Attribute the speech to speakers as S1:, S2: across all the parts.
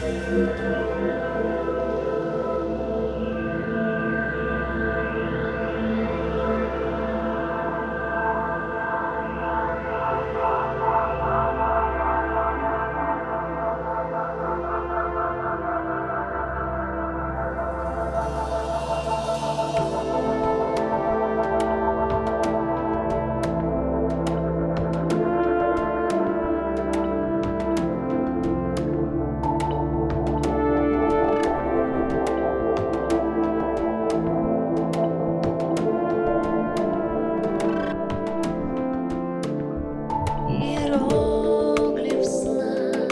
S1: Иероглиф сна,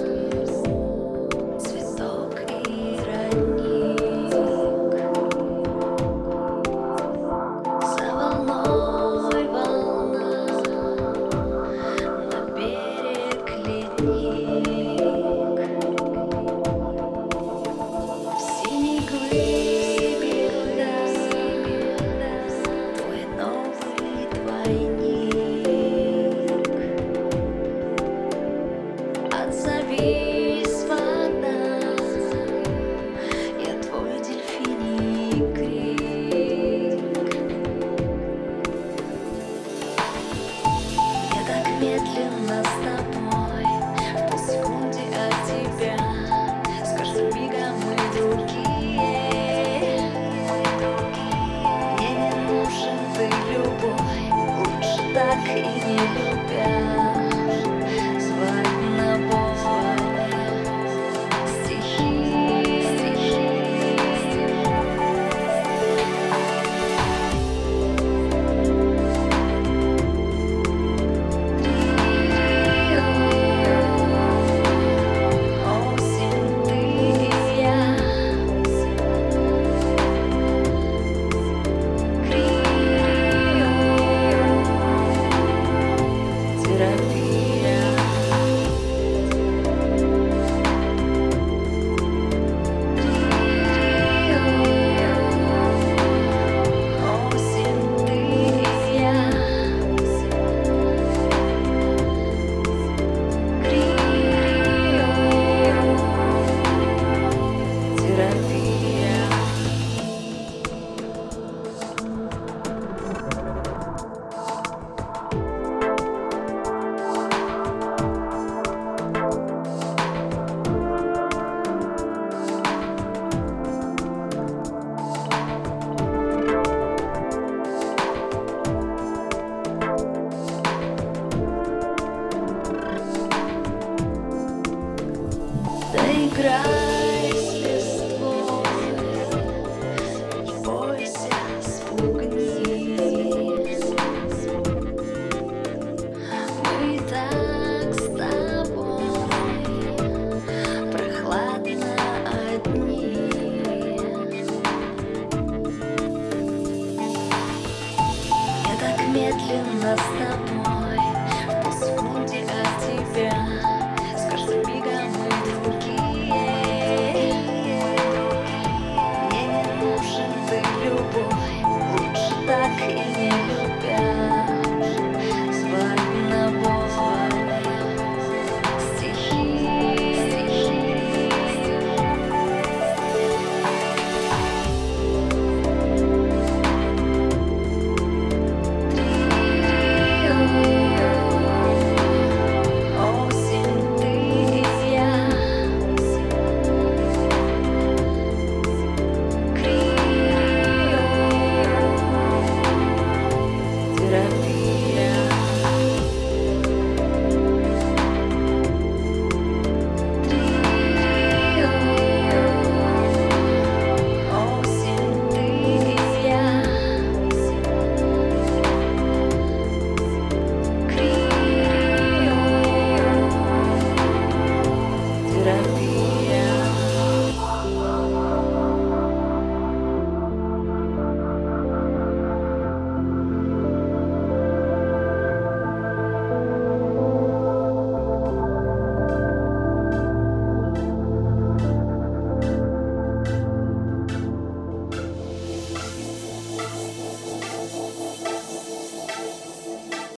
S1: цветок и родник. За волной волна, на берег ледник. В синей глыбе льда твой новый двойник. Отзовись, вода, я твой дельфиний крик. Я так медленно с тобой, в полсекунды от тебя. С каждым мигом мы другие. Мне не нужен ты любой, лучше так и не любя. Доиграй с листвой, не бойся, спугни. Мы так с тобой прохладно одни. Я так медленно с тобой.